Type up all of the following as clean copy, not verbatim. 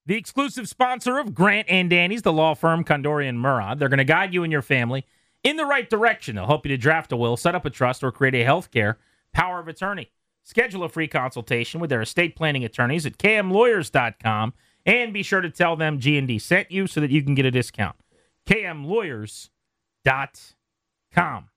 The exclusive sponsor of Grant and Danny's, the law firm Condori and Murad. They're going to guide you and your family in the right direction. They'll help you to draft a will, set up a trust, or create a healthcare power of attorney. Schedule a free consultation with their estate planning attorneys at kmlawyers.com, and be sure to tell them G&D sent you so that you can get a discount. kmlawyers.com.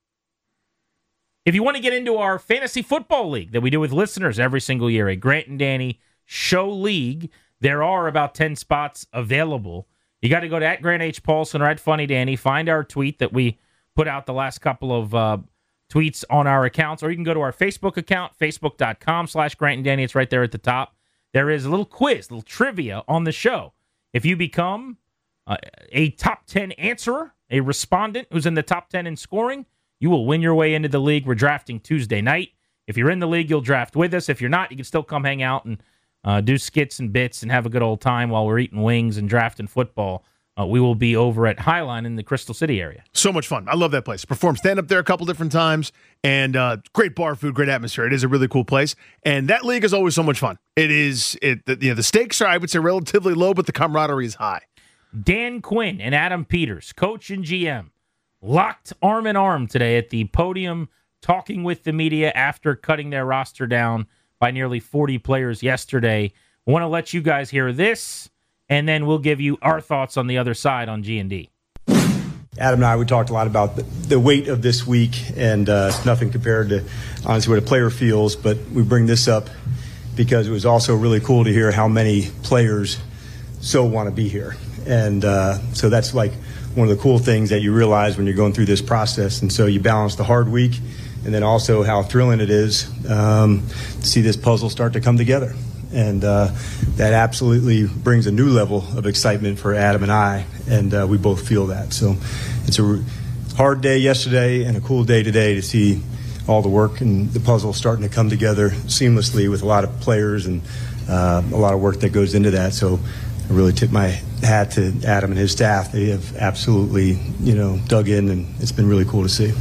If you want to get into our fantasy football league that we do with listeners every single year, a Grant and Danny show league, there are about 10 spots available. You got to go to at Grant H. Paulson or at Funny Danny. Find our tweet that we put out the last couple of tweets on our accounts, or you can go to our Facebook account, facebook.com/Grant and Danny. It's right there at the top. There is a little quiz, a little trivia on the show. If you become a top 10 answerer, a respondent who's in the top 10 in scoring, you will win your way into the league. We're drafting Tuesday night. If you're in the league, you'll draft with us. If you're not, you can still come hang out and do skits and bits and have a good old time while we're eating wings and drafting football. We will be over at Highline in the Crystal City area. So much fun. I love that place. Performed stand-up there a couple different times, and great bar food, great atmosphere. It is a really cool place, and that league is always so much fun. The stakes are, I would say, relatively low, but the camaraderie is high. Dan Quinn and Adam Peters, coach and GM, locked arm in arm today at the podium, talking with the media after cutting their roster down by nearly 40 players yesterday. I want to let you guys hear this, and then we'll give you our thoughts on the other side on G&D. Adam and I, we talked a lot about the weight of this week, and it's nothing compared to, honestly, what a player feels. But we bring this up because it was also really cool to hear how many players so want to be here. And so that's like one of the cool things that you realize when you're going through this process. And so you balance the hard week and then also how thrilling it is to see this puzzle start to come together. And that absolutely brings a new level of excitement for Adam and I, and we both feel that. So it's a hard day yesterday and a cool day today to see all the work and the puzzle starting to come together seamlessly with a lot of players and a lot of work that goes into that. So I really tip my hat to Adam and his staff. They have absolutely, dug in, and it's been really cool to see.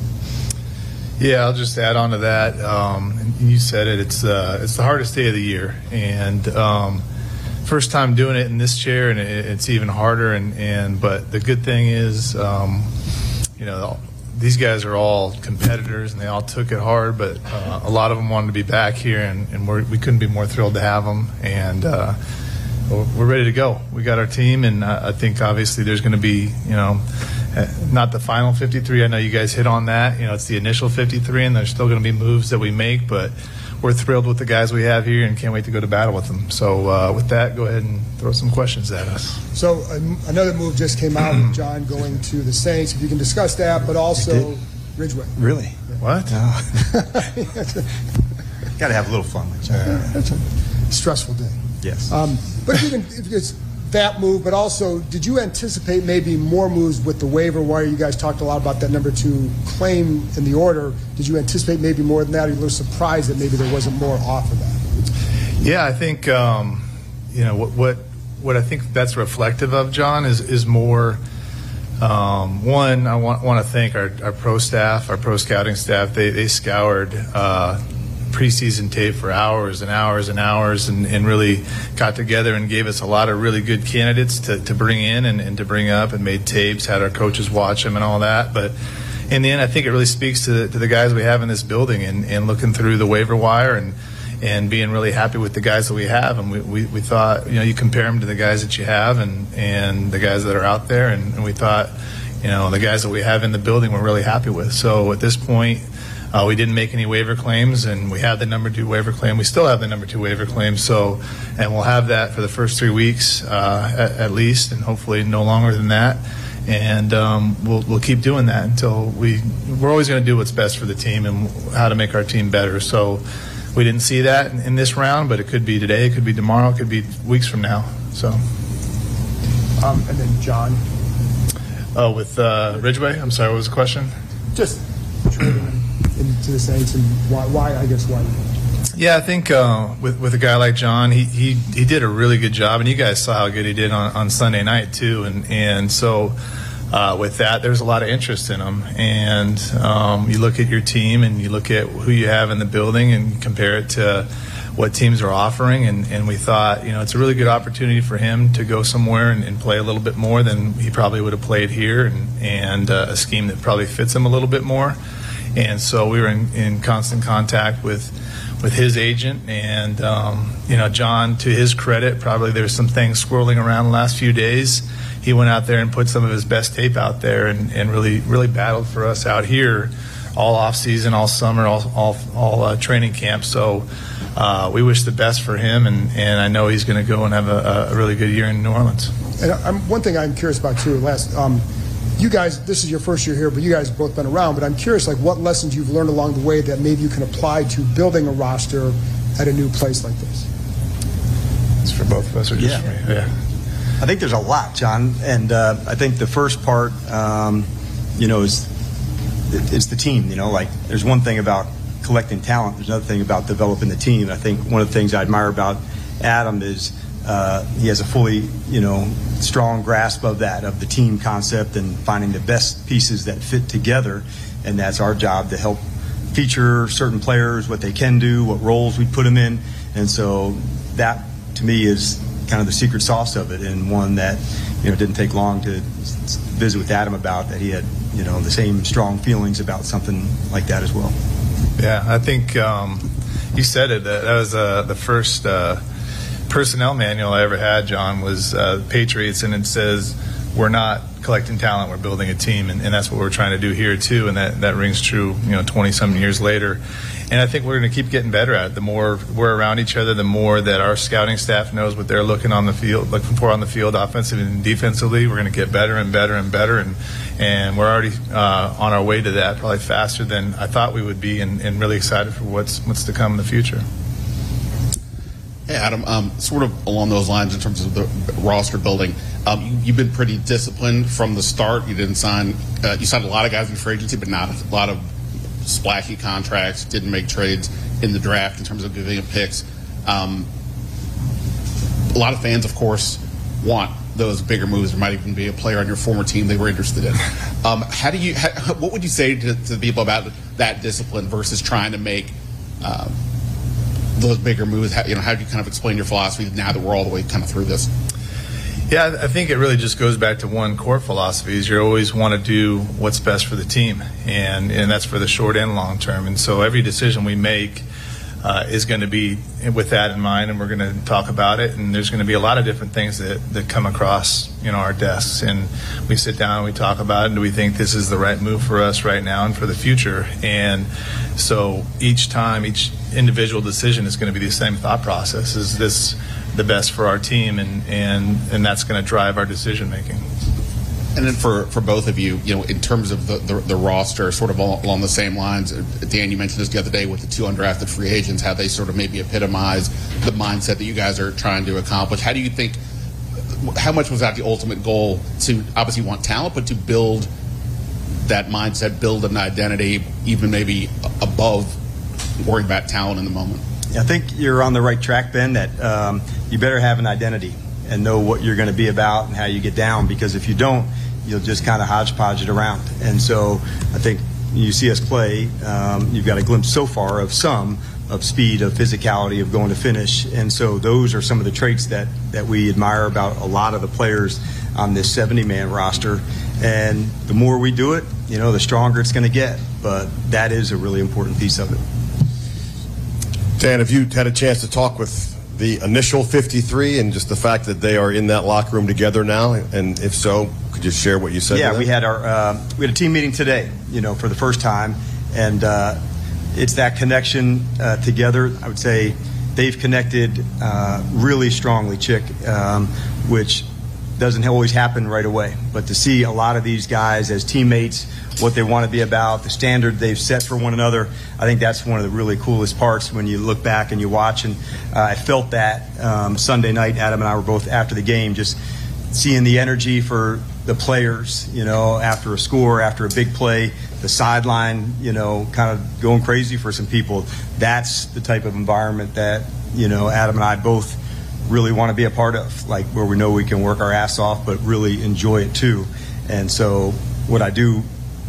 Yeah, I'll just add on to that. You said it. It's the hardest day of the year, and first time doing it in this chair, and it's even harder. But the good thing is, these guys are all competitors, and they all took it hard. But a lot of them wanted to be back here, and we couldn't be more thrilled to have them. And we're ready to go. We got our team, and I think obviously there's going to be, not the final 53. I know you guys hit on that. It's the initial 53, and there's still going to be moves that we make, but we're thrilled with the guys we have here and can't wait to go to battle with them. So with that, go ahead and throw some questions at us. So another move just came out with John going to the Saints. If you can discuss that, but also Ridgeway. Really? Yeah. What? Got to have a little fun. That's a stressful day. Yes. But if it's that move, but also, did you anticipate maybe more moves with the waiver wire? You guys talked a lot about that number 2 claim in the order. Did you anticipate maybe more than that? Or are you a little surprised that maybe there wasn't more off of that? Yeah, I think what I think that's reflective of, John, is more. One, I want to thank our pro staff, our pro scouting staff. They scoured preseason tape for hours and hours and hours, and really got together and gave us a lot of really good candidates to bring in and to bring up, and made tapes, had our coaches watch them and all that. But in the end, I think it really speaks to the guys we have in this building, and looking through the waiver wire and being really happy with the guys that we have. And we thought, you compare them to the guys that you have and the guys that are out there, and we thought, the guys that we have in the building we're really happy with. So at this point, we didn't make any waiver claims, and we had the number 2 waiver claim. We still have the number 2 waiver claim, and we'll have that for the first 3 weeks at least, and hopefully no longer than that. And we'll keep doing that until we're always going to do what's best for the team and how to make our team better. So we didn't see that in this round, but it could be today, it could be tomorrow, it could be weeks from now. So. And then John. Oh, with Ridgeway. I'm sorry, what was the question? Just trading into the Saints, and why? Yeah, I think with a guy like John, he did a really good job, and you guys saw how good he did on Sunday night too, and so with that, there's a lot of interest in him, and you look at your team and you look at who you have in the building and compare it to what teams are offering, and we thought, it's a really good opportunity for him to go somewhere and play a little bit more than he probably would have played here, and a scheme that probably fits him a little bit more. And so we were in constant contact with his agent, and John, to his credit, probably there's some things swirling around the last few days. He went out there and put some of his best tape out there, and really battled for us out here all off season, all summer, all training camp. So we wish the best for him, and I know he's going to go and have a really good year in New Orleans. And one thing I'm curious about too, you guys, this is your first year here, but you guys have both been around. But I'm curious, what lessons you've learned along the way that maybe you can apply to building a roster at a new place like this. It's for both of us, or just for me? Yeah. I think there's a lot, John, and I think the first part, is it's the team. There's one thing about collecting talent. There's another thing about developing the team. I think one of the things I admire about Adam is he has a fully, strong grasp of the team concept and finding the best pieces that fit together. And that's our job, to help feature certain players, what they can do, what roles we put them in. And so that, to me, is kind of the secret sauce of it, and one that, didn't take long to visit with Adam about, that he had, the same strong feelings about something like that as well. Yeah, I think you said it. That was the first personnel manual I ever had, John, was Patriots, and it says, we're not collecting talent, we're building a team, and that's what we're trying to do here too, and that rings true 20-some years later. And I think we're going to keep getting better at it. The more we're around each other, the more that our scouting staff knows what they're looking on the field, offensively and defensively. We're going to get better and better and better, and we're already on our way to that, probably faster than I thought we would be, and really excited for what's to come in the future. Hey, Adam, sort of along those lines in terms of the roster building, you've been pretty disciplined from the start. You signed a lot of guys in free agency, but not a lot of splashy contracts, didn't make trades in the draft in terms of giving up picks. A lot of fans, of course, want those bigger moves. There might even be a player on your former team they were interested in. What would you say to the people about that discipline versus trying to make those bigger moves? How do you kind of explain your philosophy now that we're all the way kind of through this? Yeah, I think it really just goes back to one core philosophy: is you always want to do what's best for the team, and that's for the short and long term. And so every decision we make is going to be with that in mind, and we're going to talk about it. And there's going to be a lot of different things that come across our desks, and we sit down and we talk about it. And do we think this is the right move for us right now and for the future? And so each time, each individual decision is going to be the same thought process: is this the best for our team, and that's going to drive our decision making. And then for both of you, in terms of the roster, sort of along the same lines, Dan, you mentioned this the other day with the 2 undrafted free agents, how they sort of maybe epitomize the mindset that you guys are trying to accomplish. How do you think, how much was that the ultimate goal, to obviously want talent, but to build that mindset, build an identity, even maybe above worrying about talent in the moment? I think you're on the right track, Ben, that you better have an identity and know what you're going to be about and how you get down, because if you don't, you'll just kind of hodgepodge it around. And so I think you see us play, you've got a glimpse so far of speed, of physicality, of going to finish. And so those are some of the traits that we admire about a lot of the players on this 70-man roster. And the more we do it, the stronger it's going to get. But that is a really important piece of it. Dan, have you had a chance to talk with the initial 53 and just the fact that they are in that locker room together now? And if so, could you share what you said? Yeah, we had a team meeting today, for the first time, and it's that connection together. I would say they've connected really strongly, Chick, which doesn't always happen right away. But to see a lot of these guys as teammates, what they want to be about, the standard they've set for one another, I think that's one of the really coolest parts when you look back and you watch. And I felt that Sunday night. Adam and I were both after the game, just seeing the energy for the players, after a score, after a big play, the sideline, kind of going crazy for some people. That's the type of environment that, Adam and I both really want to be a part of, like where we know we can work our ass off but really enjoy it too. And so what I do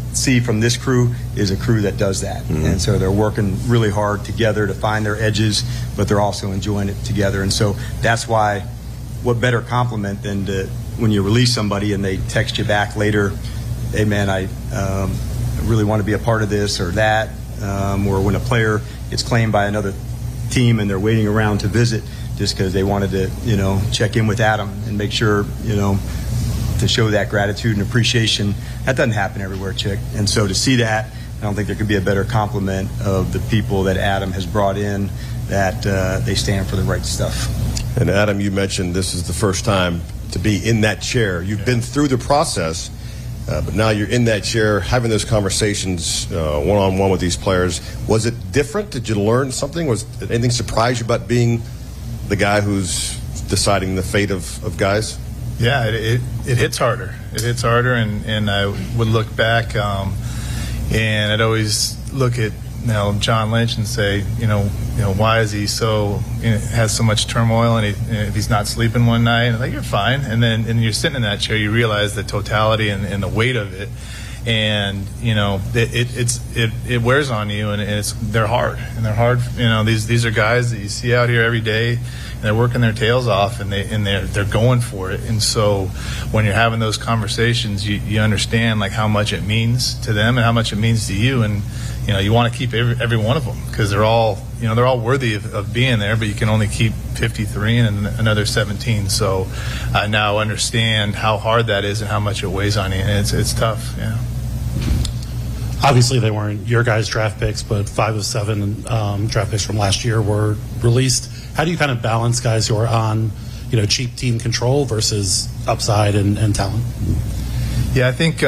see from this crew is a crew that does that. And so they're working really hard together to find their edges, but they're also enjoying it together. And so that's why, what better compliment than when you release somebody and they text you back later, hey man, I really want to be a part of this or that, or when a player gets claimed by another team and they're waiting around to visit just because they wanted to, check in with Adam and make sure, to show that gratitude and appreciation. That doesn't happen everywhere, Chick. And so to see that, I don't think there could be a better compliment of the people that Adam has brought in, that they stand for the right stuff. And Adam, you mentioned this is the first time to be in that chair. You've been through the process, but now you're in that chair having those conversations one-on-one with these players. Was it different? Did you learn something? Was anything surprise you about being the guy who's deciding the fate of guys? Yeah, it hits harder. It hits harder, and I would look back, and I'd always look at John Lynch and say, why is he has so much turmoil, and if he's not sleeping one night, and you're fine, and you're sitting in that chair, you realize the totality and the weight of it, and it wears on you, and they're hard, these are guys that you see out here every day. And they're working their tails off, and they're going for it. And so, when you're having those conversations, you understand how much it means to them and how much it means to you. And you want to keep every one of them because they're all worthy of being there. But you can only keep 53 and another 17. So I now understand how hard that is and how much it weighs on you. And it's tough. Yeah. Obviously, they weren't your guys' draft picks, but 5 of 7 draft picks from last year were released. How do you kind of balance guys who are on, cheap team control versus upside and talent? Yeah, I think,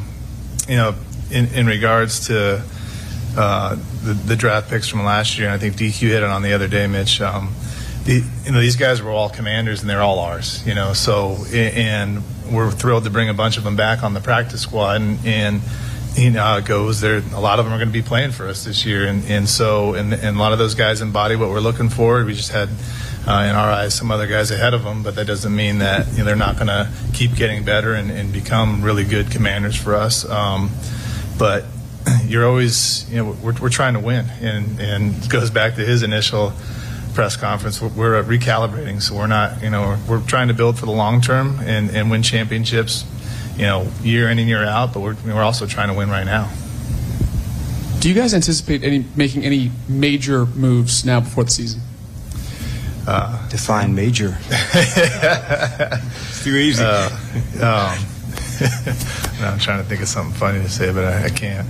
in regards to the draft picks from last year, and I think DQ hit it on the other day, Mitch. These guys were all Commanders, and they're all ours. And we're thrilled to bring a bunch of them back on the practice squad, and how it goes. A lot of them are going to be playing for us this year, and a lot of those guys embody what we're looking for. We just had, in our eyes, some other guys ahead of them, but that doesn't mean that they're not going to keep getting better and become really good Commanders for us. But you're always, we're trying to win, and it goes back to his initial press conference. We're recalibrating, so we're not, we're trying to build for the long term and win championships. Year in and year out, but we're also trying to win right now. Do you guys anticipate making any major moves now before the season? Define major. It's too easy. I'm trying to think of something funny to say, but I can't.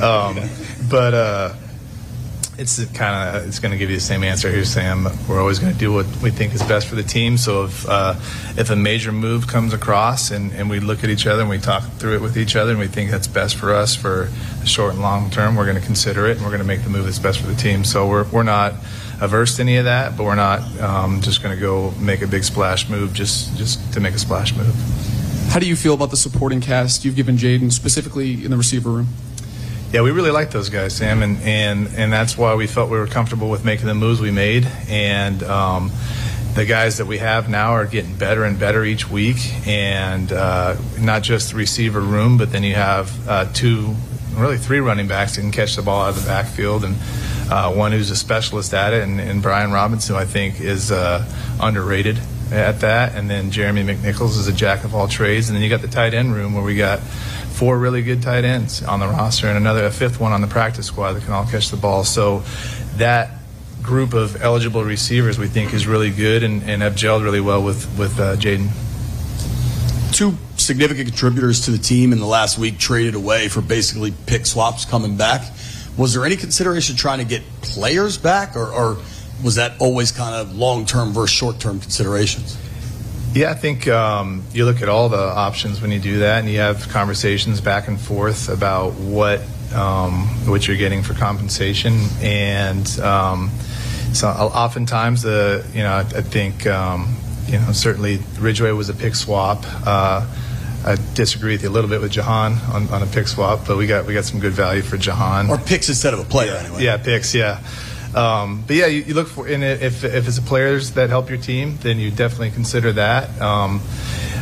It's going to give you the same answer here, Sam. We're always going to do what we think is best for the team. So if a major move comes across and we look at each other and we talk through it with each other and we think that's best for us for the short and long term, we're going to consider it and we're going to make the move that's best for the team. So we're not averse to any of that, but we're not just going to go make a big splash move just to make a splash move. How do you feel about the supporting cast you've given Jaden, specifically in the receiver room? Yeah, we really like those guys, Sam, and that's why we felt we were comfortable with making the moves we made. And the guys that we have now are getting better and better each week, and not just the receiver room, but then you have 3 running backs that can catch the ball out of the backfield, and one who's a specialist at it, and Brian Robinson, I think, is underrated at that. And then Jeremy McNichols is a jack of all trades. And then you got the tight end room where we got 4 really good tight ends on the roster and a 5th one on the practice squad that can all catch the ball. So that group of eligible receivers we think is really good and have gelled really well with Jaden. 2 significant contributors to the team in the last week traded away for basically pick swaps coming back. Was there any consideration trying to get players back, or was that always kind of long-term versus short-term considerations? Yeah, I think you look at all the options when you do that, and you have conversations back and forth about what you're getting for compensation, and so oftentimes I think certainly Ridgeway was a pick swap. I disagree with you a little bit with Jahan on a pick swap, but we got some good value for Jahan. Or picks instead of a player, anyway. Yeah, picks, yeah. But yeah, you look for, and if it's the players that help your team, then you definitely consider that.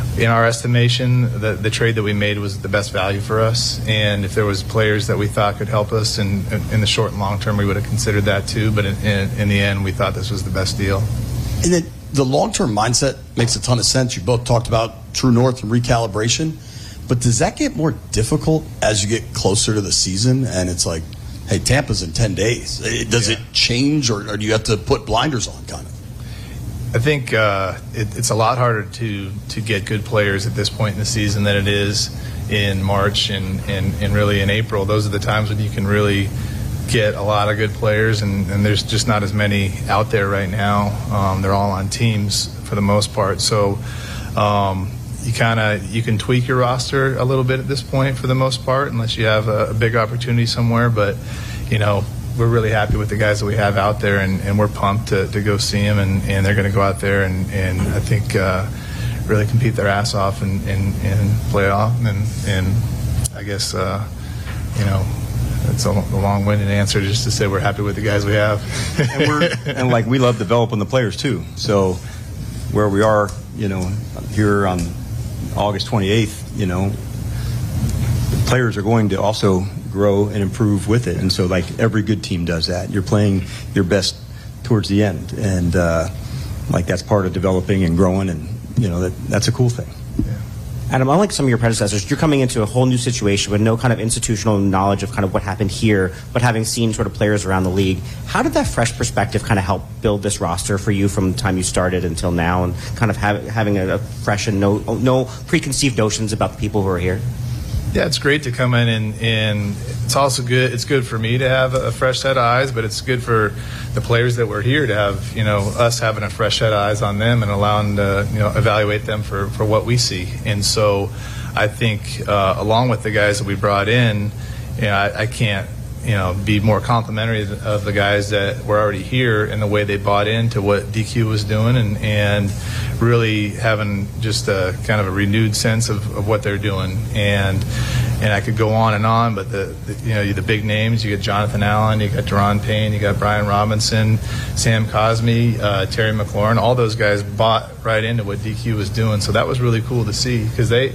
in our estimation, the trade that we made was the best value for us. And if there was players that we thought could help us in the short and long term, we would have considered that too. But in the end, we thought this was the best deal. And then the long-term mindset makes a ton of sense. You both talked about True North and recalibration. But does that get more difficult as you get closer to the season and it's like, hey, Tampa's in 10 days? Does it change or do you have to put blinders on kind of? I think it's a lot harder to get good players at this point in the season than it is in March and really in April. Those are the times when you can really get a lot of good players, and there's just not as many out there right now. They're all on teams for the most part. So you can tweak your roster a little bit at this point for the most part, unless you have a big opportunity somewhere. But, we're really happy with the guys that we have out there, and we're pumped to go see them, and they're going to go out there and I think really compete their ass off and play off. And I guess, it's a long-winded answer just to say we're happy with the guys we have. and we love developing the players too. So where we are, here on August 28th, the players are going to also grow and improve with it. And so every good team does that. You're playing your best towards the end. And that's part of developing and growing, and that's a cool thing. Adam, unlike some of your predecessors, you're coming into a whole new situation with no kind of institutional knowledge of kind of what happened here, but having seen sort of players around the league. How did that fresh perspective kind of help build this roster for you from the time you started until now, and kind of having a fresh and no preconceived notions about the people who are here? Yeah, it's great to come in, and it's also good. It's good for me to have a fresh set of eyes, but it's good for the players that were here to have, us having a fresh set of eyes on them and allowing to, evaluate them for what we see. And so I think along with the guys that we brought in, I can't, be more complimentary of the guys that were already here and the way they bought into what DQ was doing, and really having just a kind of a renewed sense of what they're doing. And I could go on, but the big names, you got Jonathan Allen, you got Deron Payne, you got Brian Robinson, Sam Cosme, Terry McLaurin, all those guys bought right into what DQ was doing. So that was really cool to see, because they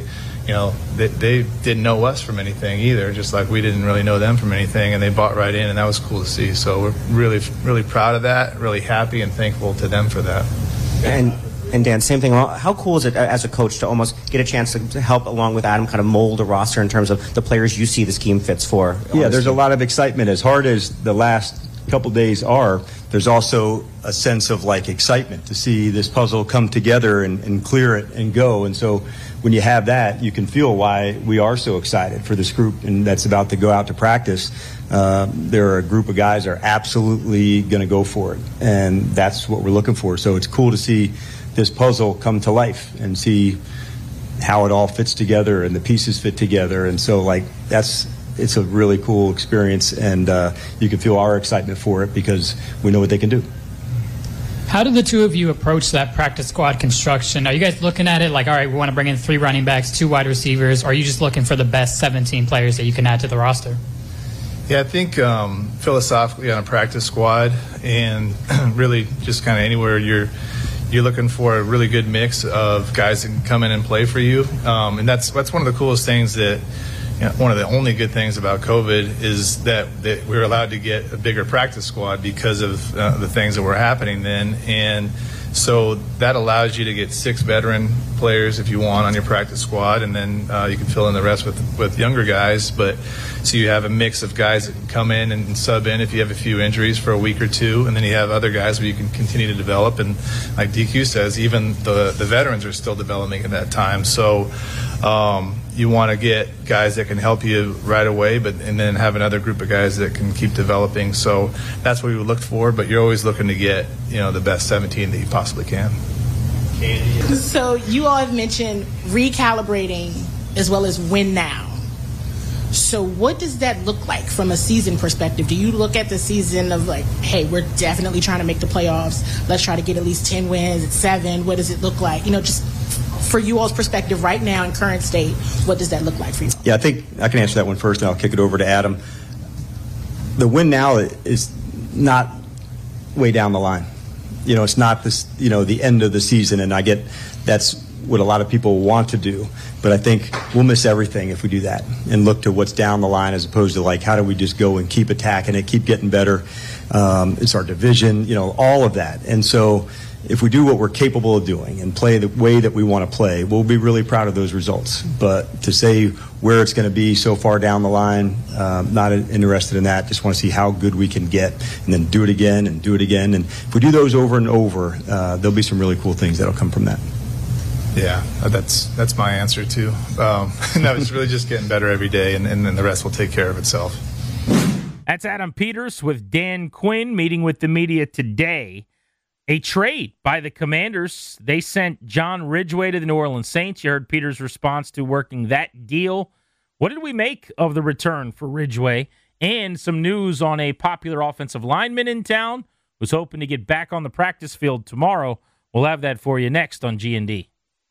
didn't know us from anything either, just like we didn't really know them from anything, and they bought right in, and that was cool to see. So we're really, really proud of that, really happy and thankful to them for that. And Dan, same thing. How cool is it as a coach to almost get a chance to help, along with Adam, kind of mold a roster in terms of the players you see the scheme fits for? Yeah, there's a lot of excitement. As hard as the last couple days are, there's also a sense of excitement to see this puzzle come together and clear it and go. And so when you have that, you can feel why we are so excited for this group, and that's about to go out to practice. There are a group of guys that are absolutely going to go for it, and that's what we're looking for. So it's cool to see this puzzle come to life and see how it all fits together and the pieces fit together. And so it's a really cool experience, and you can feel our excitement for it because we know what they can do. How do the two of you approach that practice squad construction? Are you guys looking at it all right, we want to bring in 3 running backs, 2 wide receivers, or are you just looking for the best 17 players that you can add to the roster? Yeah, I think philosophically on a practice squad, and really just kind of anywhere you're looking for a really good mix of guys that can come in and play for you. And that's one of the coolest things that, one of the only good things about COVID is that we were allowed to get a bigger practice squad because of the things that were happening then. And so that allows you to get 6 veteran players if you want on your practice squad, and then you can fill in the rest with younger guys. But so you have a mix of guys that can come in and sub in if you have a few injuries for a week or two, and then you have other guys where you can continue to develop. And like DQ says, even the veterans are still developing at that time. So you want to get guys that can help you right away, and then have another group of guys that can keep developing. So that's what we would look for, but you're always looking to get the best 17 that you possibly can. So you all have mentioned recalibrating as well as win now. So what does that look like from a season perspective? Do you look at the season of hey, we're definitely trying to make the playoffs, let's try to get at least 10 wins, at 7, what does it look like? Just for you all's perspective right now in current state, what does that look like for you? Yeah, I think I can answer that one first, and I'll kick it over to Adam. The win now is not way down the line. It's not this, the end of the season, and I get that's what a lot of people want to do. But I think we'll miss everything if we do that and look to what's down the line as opposed to like, how do we just go and keep attacking it, keep getting better. It's our division, all of that. And so if we do what we're capable of doing and play the way that we want to play, we'll be really proud of those results. But to say where it's going to be so far down the line, not interested in that. Just want to see how good we can get and then do it again and do it again. And if we do those over and over, there'll be some really cool things that'll come from that. Yeah, that's my answer too. No, it's really just getting better every day, and then the rest will take care of itself. That's Adam Peters with Dan Quinn meeting with the media today. A trade by the Commanders. They sent John Ridgeway to the New Orleans Saints. You heard Peters' response to working that deal. What did we make of the return for Ridgeway? And some news on a popular offensive lineman in town who's hoping to get back on the practice field tomorrow. We'll have that for you next on G&D.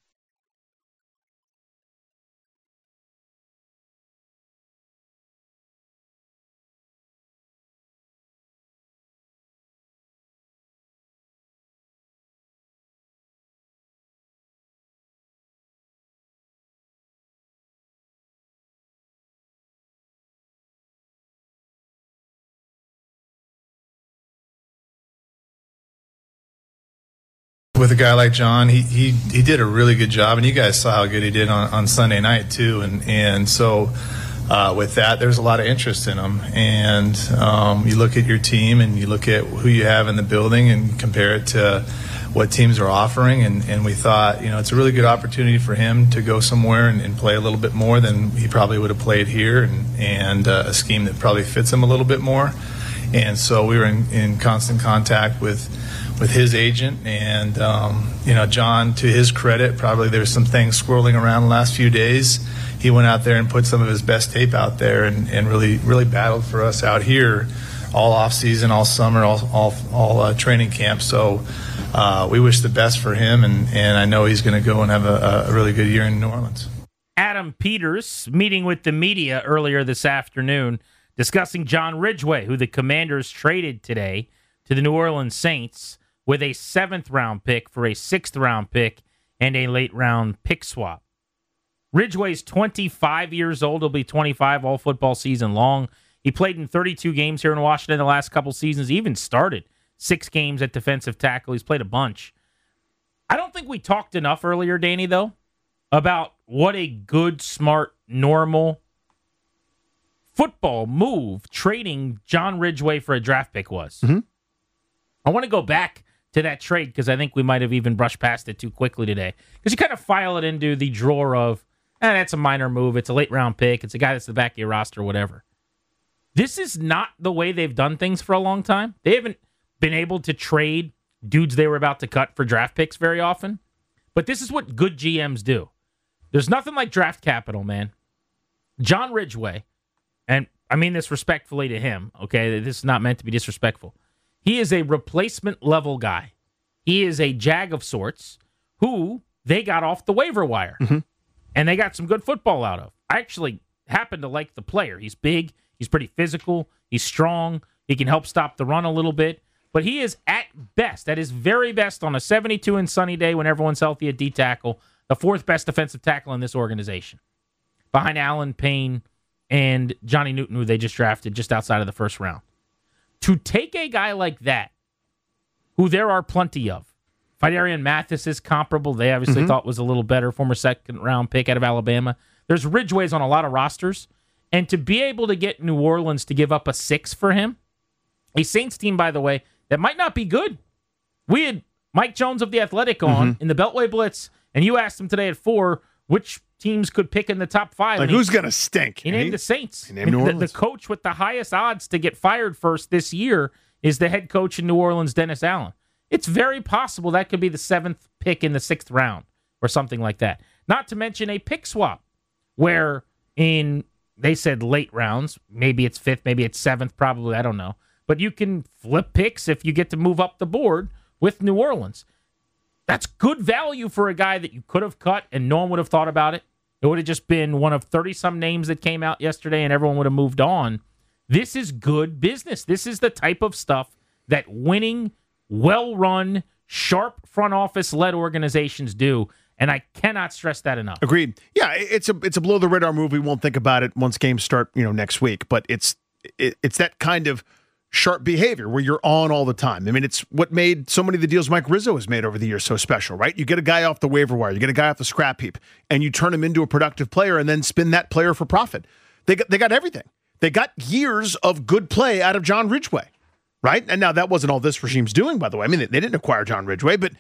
With a guy like John, he did a really good job, and you guys saw how good he did on Sunday night too. And so with that, there's a lot of interest in him. And you look at your team and you look at who you have in the building and compare it to what teams are offering. And we thought, it's a really good opportunity for him to go somewhere and play a little bit more than he probably would have played here, and a scheme that probably fits him a little bit more. And so we were in constant contact with his agent, and John, to his credit, probably there's some things swirling around the last few days. He went out there and put some of his best tape out there, and really battled for us out here all off season, all summer, all training camp. So we wish the best for him, and I know he's going to go and have a really good year in New Orleans. Adam Peters meeting with the media earlier this afternoon, discussing John Ridgeway, who the Commanders traded today to the New Orleans Saints with a 7th-round pick for a 6th-round pick and a late-round pick swap. Ridgeway's 25 years old. He'll be 25 all football season long. He played in 32 games here in Washington the last couple seasons. He even started 6 games at defensive tackle. He's played a bunch. I don't think we talked enough earlier, Danny, though, about what a good, smart, normal football move trading John Ridgeway for a draft pick was. Mm-hmm. I want to go back to that trade because I think we might have even brushed past it too quickly today. Because you kind of file it into the drawer of, that's a minor move. It's a late-round pick. It's a guy that's the back of your roster, whatever. This is not the way they've done things for a long time. They haven't been able to trade dudes they were about to cut for draft picks very often. But this is what good GMs do. There's nothing like draft capital, man. John Ridgeway, and I mean this respectfully to him, okay? This is not meant to be disrespectful. He is a replacement-level guy. He is a jag of sorts who they got off the waiver wire. Mm-hmm. And they got some good football out of. I actually happen to like the player. He's big. He's pretty physical. He's strong. He can help stop the run a little bit. But he is at his very best on a 72 and sunny day when everyone's healthy at D-tackle, the 4th best defensive tackle in this organization. Behind Allen Payne and Johnny Newton, who they just drafted just outside of the 1st round. To take a guy like that, who there are plenty of, Phidarian Mathis is comparable. They obviously thought was a little better, former 2nd-round pick out of Alabama. There's Ridgeways on a lot of rosters. And to be able to get New Orleans to give up a 6 for him, a Saints team, by the way, that might not be good. We had Mike Jones of The Athletic on in the Beltway Blitz, and you asked him today at 4 which teams could pick in the top 5. Like, who's going to stink? He named the Saints. He named New Orleans. The coach with the highest odds to get fired first this year is the head coach in New Orleans, Dennis Allen. It's very possible that could be the 7th pick in the 6th round or something like that. Not to mention a pick swap where they said late rounds, maybe it's 5th, maybe it's 7th, probably, I don't know. But you can flip picks if you get to move up the board with New Orleans. That's good value for a guy that you could have cut and no one would have thought about it. It would have just been one of 30-some names that came out yesterday and everyone would have moved on. This is good business. This is the type of stuff that winning, well-run, sharp front office-led organizations do. And I cannot stress that enough. Agreed. Yeah, it's a below the radar move. We won't think about it once games start, next week. But it's that kind of sharp behavior where you're on all the time. I mean, it's what made so many of the deals Mike Rizzo has made over the years so special, right? You get a guy off the waiver wire, you get a guy off the scrap heap, and you turn him into a productive player and then spin that player for profit. They got everything. They got years of good play out of John Ridgeway, right? And now that wasn't all this regime's doing, by the way. I mean, they didn't acquire John Ridgeway, but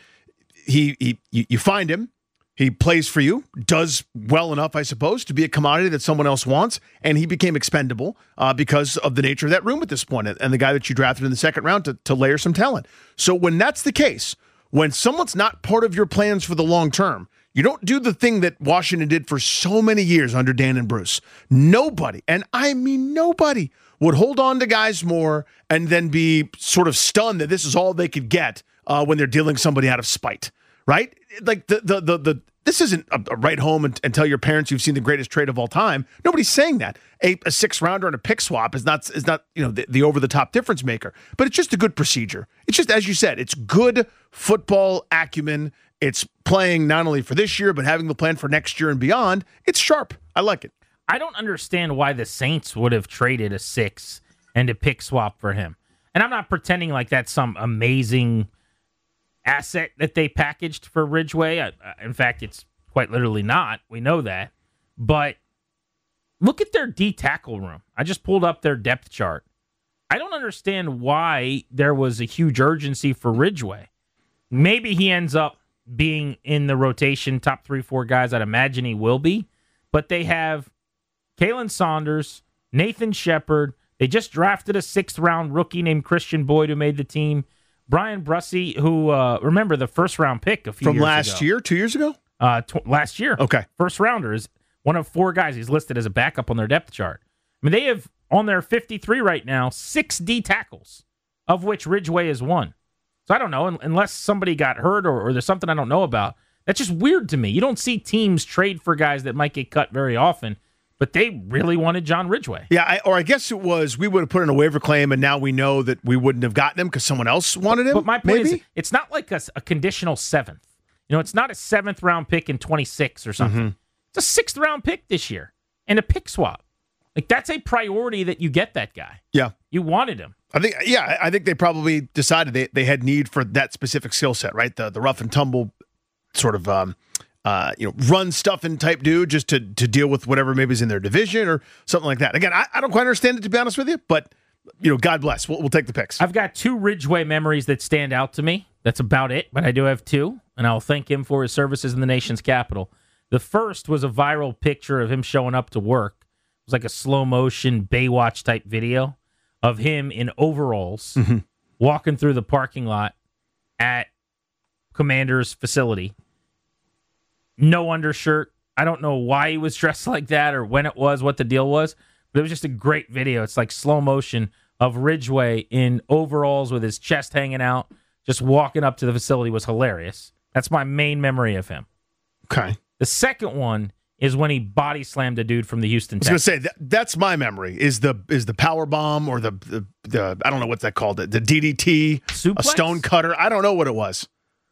you find him. He plays for you, does well enough, I suppose, to be a commodity that someone else wants, and he became expendable because of the nature of that room at this point, and the guy that you drafted in the second round to layer some talent. So when that's the case, when someone's not part of your plans for the long term, you don't do the thing that Washington did for so many years under Dan and Bruce. Nobody, and I mean nobody, would hold on to guys more and then be sort of stunned that this is all they could get when they're dealing somebody out of spite. Right? Like this isn't a write home and tell your parents you've seen the greatest trade of all time. Nobody's saying that. A 6-rounder and a pick swap is not the over the top difference maker, but it's just a good procedure. It's just, as you said, it's good football acumen. It's playing not only for this year but having the plan for next year and beyond. It's sharp. I like it. I don't understand why the Saints would have traded a 6 and a pick swap for him. And I'm not pretending like that's some amazing asset that they packaged for Ridgeway. In fact, it's quite literally not. We know that. But look at their D tackle room. I just pulled up their depth chart. I don't understand why there was a huge urgency for Ridgeway. Maybe he ends up being in the rotation, top 3-4 guys. I'd imagine he will be. But they have Kalen Saunders, Nathan Shepard. They just drafted a 6th-round rookie named Christian Boyd who made the team. Brian Brussey, who, remember the first-round pick a few years ago. From last year, 2 years ago? Last year. Okay. First rounder is one of 4 guys. He's listed as a backup on their depth chart. I mean, they have, on their 53 right now, 6 D tackles, of which Ridgeway is 1. So I don't know, unless somebody got hurt or there's something I don't know about. That's just weird to me. You don't see teams trade for guys that might get cut very often. But they really wanted John Ridgeway. Yeah, I guess it was we would have put in a waiver claim, and now we know that we wouldn't have gotten him because someone else wanted him. But my point is, it's not like a conditional 7th. It's not a 7th-round pick in 26 or something. Mm-hmm. It's a 6th-round pick this year and a pick swap. Like, that's a priority that you get that guy. Yeah. You wanted him. I think they probably decided they had need for that specific skill set, right? The rough and tumble sort of run stuffing type dude just to deal with whatever maybe is in their division or something like that. Again, I don't quite understand it, to be honest with you, but God bless. We'll take the picks. I've got 2 Ridgeway memories that stand out to me. That's about it, but I do have 2, and I'll thank him for his services in the nation's capital. The first was a viral picture of him showing up to work. It was like a slow motion Baywatch type video of him in overalls walking through the parking lot at Commander's facility. No undershirt. I don't know why he was dressed like that or when it was, what the deal was, but it was just a great video. It's like slow motion of Ridgeway in overalls with his chest hanging out, just walking up to the facility. Was hilarious. That's my main memory of him. Okay. The second one is when he body slammed a dude from the Houston Texans. I was going to say, that's my memory, is the power bomb or the I don't know what's that called, the DDT, suplex? A stone cutter. I don't know what it was.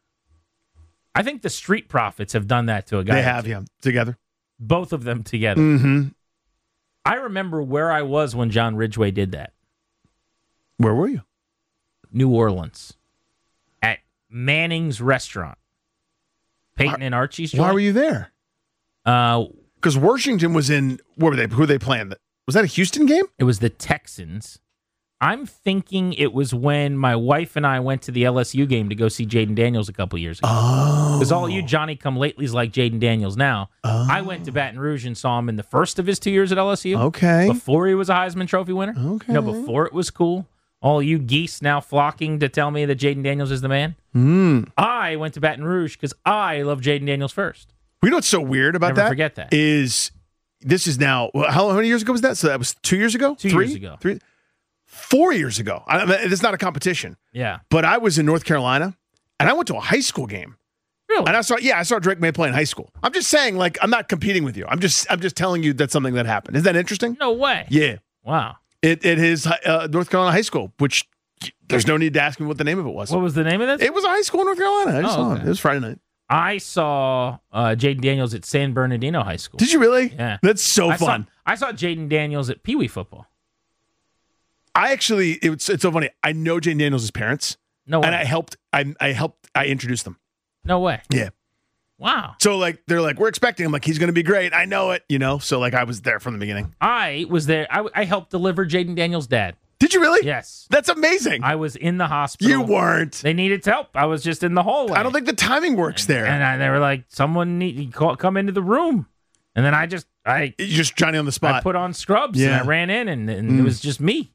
I think the Street Profits have done that to a guy. They have, yeah, together. Both of them together. Mm-hmm. I remember where I was when John Ridgeway did that. Where were you? New Orleans. At Manning's Restaurant. Peyton and Archie's joint. Why were you there? Because Washington was in, where were they? Who were they playing? Was that a Houston game? It was the Texans. I'm thinking it was when my wife and I went to the LSU game to go see Jaden Daniels a couple years ago. Oh. Because all you Johnny-come-latelys like Jaden Daniels now. Oh. I went to Baton Rouge and saw him in the first of his 2 years at LSU. Okay. Before he was a Heisman Trophy winner. Okay. Before it was cool. All you geese now flocking to tell me that Jaden Daniels is the man. I went to Baton Rouge because I love Jaden Daniels first. You know what's so weird about that? Never forget that. Is this is now, how many years ago was that? So that was 2 years ago? 2 years ago. 4 years ago. It's not a competition. Yeah. But I was in North Carolina, and I went to a high school game. Really? And I saw Drake May play in high school. I'm just saying, like, I'm not competing with you. I'm just telling you that's something that happened. Is that interesting? No way. Yeah. Wow. It is North Carolina High School, which there's no need to ask me what the name of it was. What was the name of this? It was a high school in North Carolina. I just saw it. It was Friday night. I saw Jaden Daniels at San Bernardino High School. Did you really? Yeah. That's so fun. I saw Jaden Daniels at Pee Wee football. I actually, it's so funny. I know Jaden Daniels' parents. No way. And I introduced them. No way. Yeah. Wow. So they're like, we're expecting him. Like, he's going to be great. I know it, So I was there from the beginning. I was there. I helped deliver Jaden Daniels' dad. Did you really? Yes. That's amazing. I was in the hospital. You weren't. They needed help. I was just in the hallway. I don't think the timing works there. And they were like, come into the room. And then you just Johnny on the spot. I put on scrubs and I ran in and it was just me.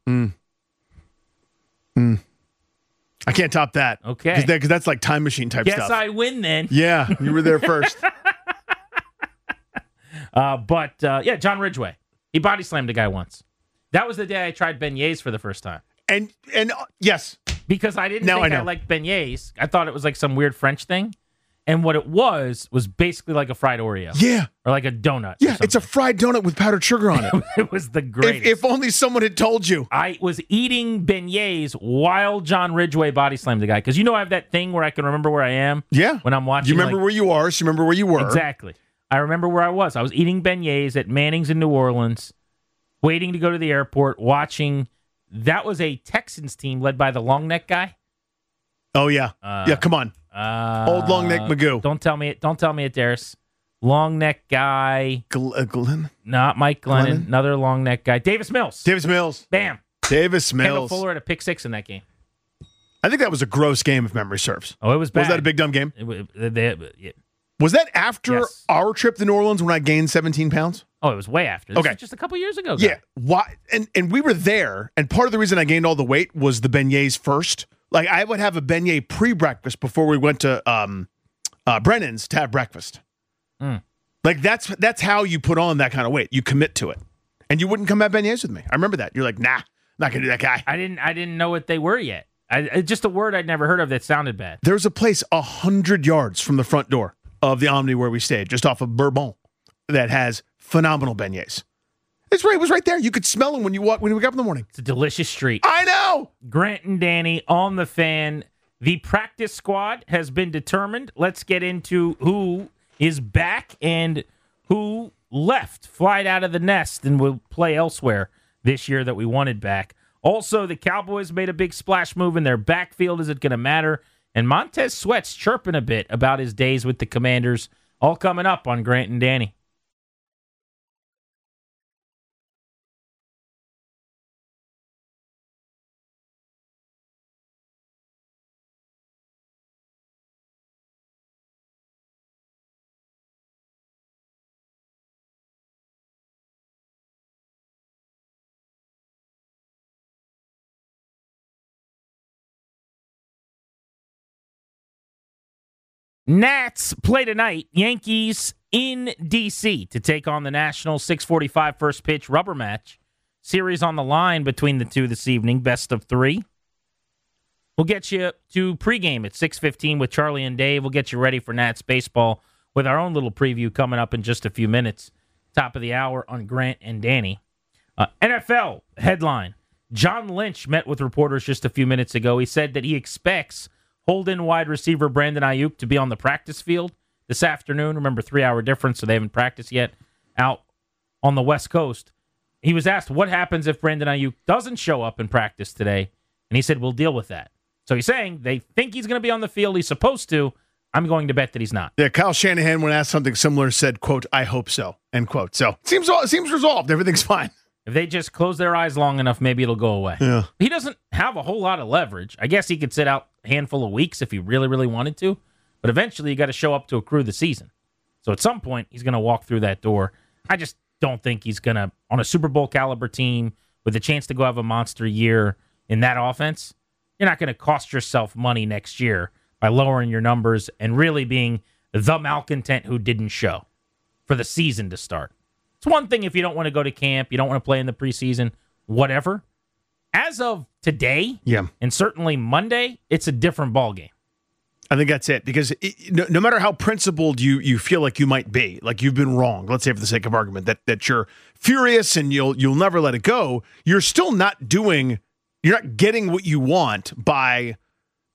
I can't top that. Okay. Because that's like time machine type stuff. Guess I win then. Yeah, you were there first. John Ridgway. He body slammed a guy once. That was the day I tried beignets for the first time. And yes. Because I didn't think I liked beignets. I thought it was like some weird French thing. And what it was basically like a fried Oreo. Yeah. Or like a donut. Yeah, it's a fried donut with powdered sugar on it. It was the greatest. If only someone had told you. I was eating beignets while John Ridgway body slammed the guy. Because I have that thing where I can remember where I am. Yeah. When I'm watching. You remember where you are, so you remember where you were. Exactly. I remember where I was. I was eating beignets at Manning's in New Orleans, waiting to go to the airport, watching. That was a Texans team led by the long neck guy. Oh, yeah. Come on. Old long neck Magoo. Don't tell me it, Darius. Long neck guy. Glenn? Not Mike Glennon. Another long neck guy. Davis Mills. Bam. Davis Mills. Kendall Fuller had a pick six in that game. I think that was a gross game, if memory serves. Oh, it was bad. Was that a big dumb game? Yeah. Was that after our trip to New Orleans when I gained 17 pounds? Oh, it was way after. This was just a couple years ago. Guy. Yeah. Why? And we were there, and part of the reason I gained all the weight was the beignets first. Like, I would have a beignet pre-breakfast before we went to Brennan's to have breakfast. Like, that's how you put on that kind of weight. You commit to it. And you wouldn't come have beignets with me. I remember that. You're like, nah, not going to do that guy. I didn't know what they were yet. Just a word I'd never heard of that sounded bad. There's a place 100 yards from the front door of the Omni where we stayed, just off of Bourbon, that has phenomenal beignets. It was right there. You could smell them when you wake up in the morning. It's a delicious treat. I know. Grant and Danny on the Fan. The practice squad has been determined. Let's get into who is back and who left, flied out of the nest, and will play elsewhere this year that we wanted back. Also, the Cowboys made a big splash move in their backfield. Is it going to matter? And Montez Sweat's chirping a bit about his days with the Commanders. All coming up on Grant and Danny. Nats play tonight. Yankees in D.C. to take on the Nationals. 6:45 first pitch rubber match. Series on the line between the two this evening. Best of three. We'll get you to pregame at 6:15 with Charlie and Dave. We'll get you ready for Nats baseball with our own little preview coming up in just a few minutes. Top of the hour on Grant and Danny. NFL headline. John Lynch met with reporters just a few minutes ago. He said that he expects hold-in wide receiver Brandon Ayuk to be on the practice field this afternoon. Remember, 3-hour difference, so they haven't practiced yet out on the West Coast. He was asked what happens if Brandon Ayuk doesn't show up in practice today, and he said, we'll deal with that. So he's saying they think he's going to be on the field. He's supposed to. I'm going to bet that he's not. Yeah, Kyle Shanahan, when asked something similar, said, quote, I hope so, end quote. So it seems resolved. Everything's fine. If they just close their eyes long enough, maybe it'll go away. Yeah. He doesn't have a whole lot of leverage. I guess he could sit out a handful of weeks if he really, really wanted to. But eventually, you got to show up to accrue the season. So at some point, he's going to walk through that door. I just don't think he's going to, on a Super Bowl caliber team with a chance to go have a monster year in that offense, you're not going to cost yourself money next year by lowering your numbers and really being the malcontent who didn't show for the season to start. It's one thing if you don't want to go to camp, you don't want to play in the preseason, whatever. As of today, and certainly Monday, it's a different ballgame. I think that's it, because no matter how principled you feel like you might be, like you've been wrong, let's say for the sake of argument, that you're furious and you'll never let it go, you're still not getting what you want by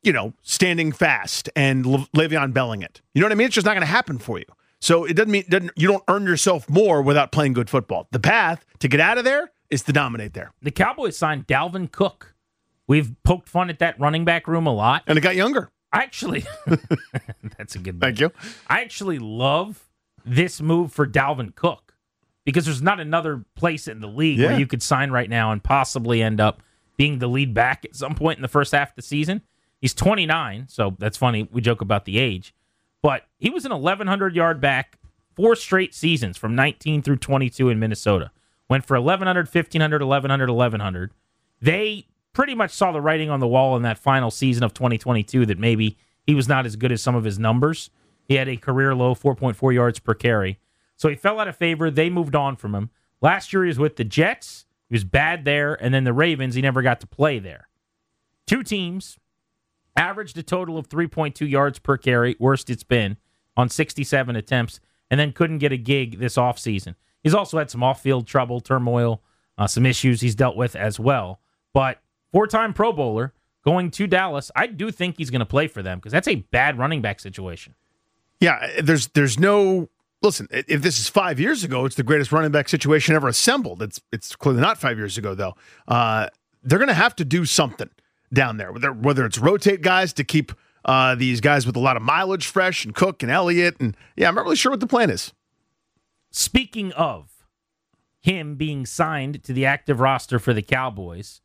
standing fast and Le'Veon Belling it. You know what I mean? It's just not going to happen for you. So it doesn't mean you don't earn yourself more without playing good football. The path to get out of there is to dominate there. The Cowboys signed Dalvin Cook. We've poked fun at that running back room a lot. And it got younger. Actually, that's a good move. Thank you. I actually love this move for Dalvin Cook because there's not another place in the league where you could sign right now and possibly end up being the lead back at some point in the first half of the season. He's 29, so that's funny. We joke about the age. But he was an 1,100-yard back 4 straight seasons from 19 through 22 in Minnesota. Went for 1,100, 1,500, 1,100, 1,100. They pretty much saw the writing on the wall in that final season of 2022 that maybe he was not as good as some of his numbers. He had a career low 4.4 yards per carry. So he fell out of favor. They moved on from him. Last year he was with the Jets. He was bad there. And then the Ravens, he never got to play there. 2 teams. Averaged a total of 3.2 yards per carry, worst it's been, on 67 attempts, and then couldn't get a gig this offseason. He's also had some off-field trouble, turmoil, some issues he's dealt with as well. But 4-time Pro Bowler going to Dallas, I do think he's going to play for them because that's a bad running back situation. Yeah, there's no... Listen, if this is 5 years ago, it's the greatest running back situation ever assembled. It's clearly not 5 years ago, though. They're going to have to do something down there, whether it's rotate guys to keep these guys with a lot of mileage fresh, and Cook and Elliott, and I'm not really sure what the plan is. Speaking of him being signed to the active roster for the Cowboys,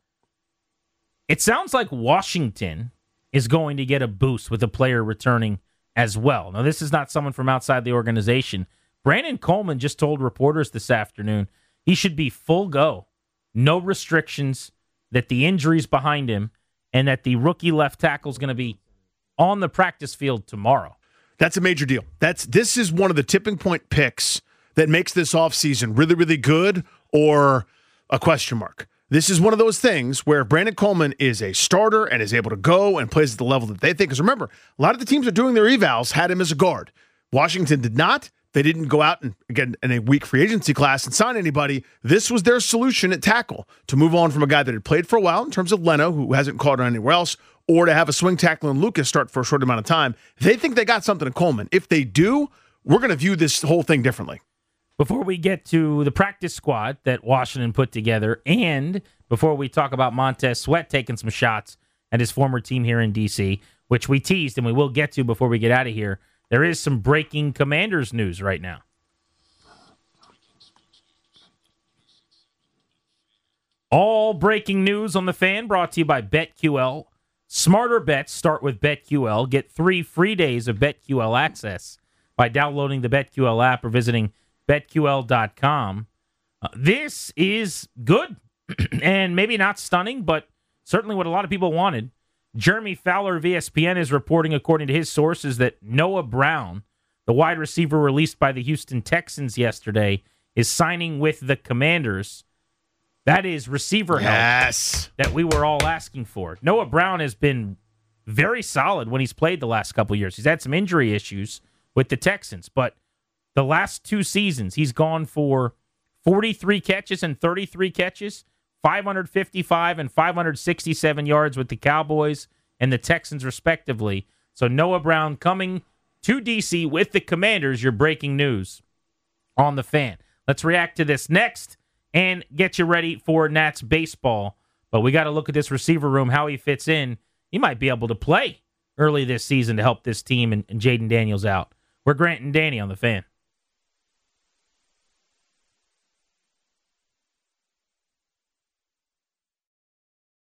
it sounds like Washington is going to get a boost with a player returning as well. Now, this is not someone from outside the organization. Brandon Coleman just told reporters this afternoon he should be full go, no restrictions, that the injury's behind him, and that the rookie left tackle is going to be on the practice field tomorrow. That's a major deal. This is one of the tipping point picks that makes this offseason really, really good or a question mark. This is one of those things where Brandon Coleman is a starter and is able to go and plays at the level that they think. Because remember, a lot of the teams that are doing their evals had him as a guard. Washington did not. They didn't go out and, again, in a weak free agency class and sign anybody. This was their solution at tackle to move on from a guy that had played for a while in terms of Leno, who hasn't caught on anywhere else, or to have a swing tackle in Lucas start for a short amount of time. They think they got something in Coleman. If they do, we're going to view this whole thing differently. Before we get to the practice squad that Washington put together, and before we talk about Montez Sweat taking some shots at his former team here in D.C., which we teased and we will get to before we get out of here, there is some breaking Commanders news right now. All breaking news on the Fan brought to you by BetQL. Smarter bets start with BetQL. Get 3 free days of BetQL access by downloading the BetQL app or visiting BetQL.com. This is good and maybe not stunning, but certainly what a lot of people wanted. Jeremy Fowler of ESPN is reporting, according to his sources, that Noah Brown, the wide receiver released by the Houston Texans yesterday, is signing with the Commanders. That is receiver help that we were all asking for. Noah Brown has been very solid when he's played the last couple of years. He's had some injury issues with the Texans, but the last 2 seasons, he's gone for 43 catches and 33 catches, 555 and 567 yards with the Cowboys and the Texans, respectively. So Noah Brown coming to D.C. with the Commanders, your breaking news on the Fan. Let's react to this next and get you ready for Nats baseball. But we got to look at this receiver room, how he fits in. He might be able to play early this season to help this team and Jaden Daniels out. We're Grant and Danny on the Fan.